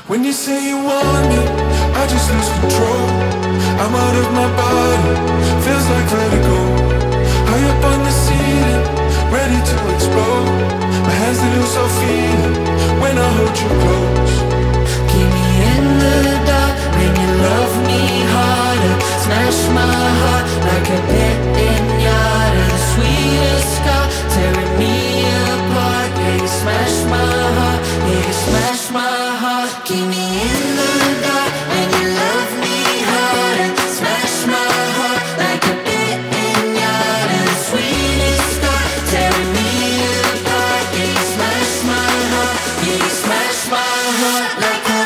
When you say you want me, I just lose control. I'm out of my body, feels like vertigo. High up on the ceiling, ready to explode. My hands they lose all feeling when I hold you close. Keep me in the dark when you love me harder. Smash my heart like a pinata. The sweetest scar tearing me apart. Yeah, you smash my heart. Yeah, you smash my heart. Keep me in the dark when you love me harder. Smash my heart like a pinata. The sweetest scar tearing me apart. Yeah, you smash my heart. Yeah, you smash my heart like a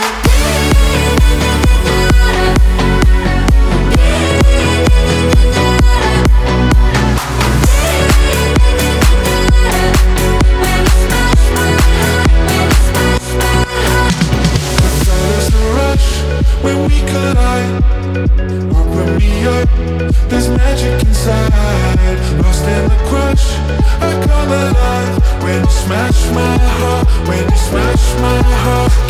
when we collide, open me up, there's magic inside. Lost in the crush, I come alive. When you smash my heart, when you smash my heart.